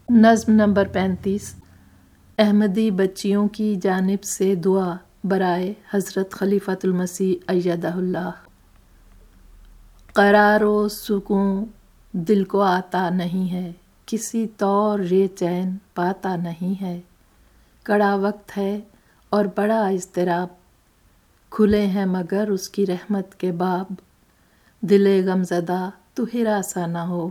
نظم نمبر 35۔ احمدی بچیوں کی جانب سے دعا برائے حضرت خلیفۃ المسیح ایدہ اللہ۔ قرار و سکون دل کو آتا نہیں ہے، کسی طور یہ چین پاتا نہیں ہے۔ کڑا وقت ہے اور بڑا اضطراب، کھلے ہیں مگر اس کی رحمت کے باب۔ دل غمزدہ تو ہراساں نہ ہو،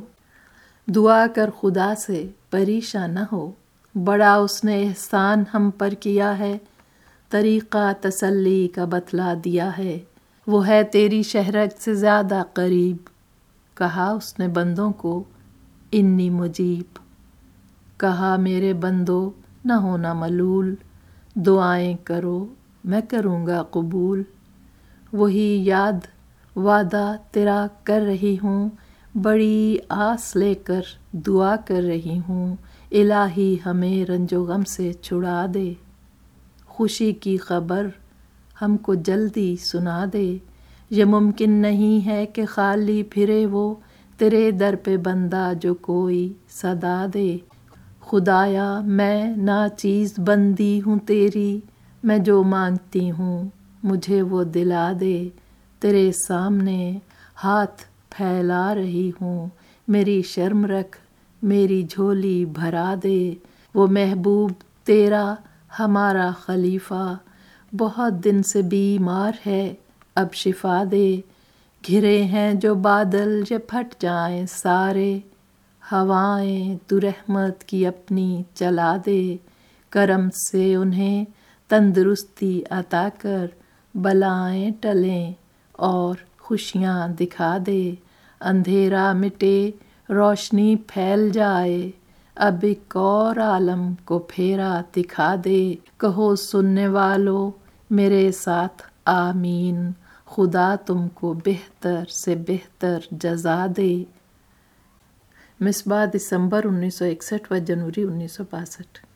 دعا کر خدا سے پریشان نہ ہو۔ بڑا اس نے احسان ہم پر کیا ہے، طریقہ تسلی کا بتلا دیا ہے۔ وہ ہے تیری شہرت سے زیادہ قریب، کہا اس نے بندوں کو انی مجیب۔ کہا میرے بندو نہ ہونا ملول، دعائیں کرو میں کروں گا قبول۔ وہی یاد وعدہ تیرا کر رہی ہوں، بڑی آس لے کر دعا کر رہی ہوں۔ الہی ہمیں رنج و غم سے چھڑا دے، خوشی کی خبر ہم کو جلدی سنا دے۔ یہ ممکن نہیں ہے کہ خالی پھرے وہ، تیرے در پہ بندہ جو کوئی صدا دے۔ خدایا میں ناچیز بندی ہوں تیری، میں جو مانگتی ہوں مجھے وہ دلا دے۔ تیرے سامنے ہاتھ پھیلا رہی ہوں، میری شرم رکھ میری جھولی بھرا دے۔ وہ محبوب تیرا ہمارا خلیفہ بہت دن سے بیمار ہے، اب شفا دے۔ گھرے ہیں جو بادل یہ پھٹ جائیں سارے، ہوائیں تو رحمت کی اپنی چلا دے۔ کرم سے انہیں تندرستی عطا کر، بلائیں ٹلیں اور خوشیاں دکھا دے۔ اندھیرا مٹے روشنی پھیل جائے، اب ایک اور عالم کو پھیرا دکھا دے۔ کہو سننے والو میرے ساتھ آمین، خدا تم کو بہتر سے بہتر جزا دے۔ مصباح دسمبر 1961 و جنوری 1962۔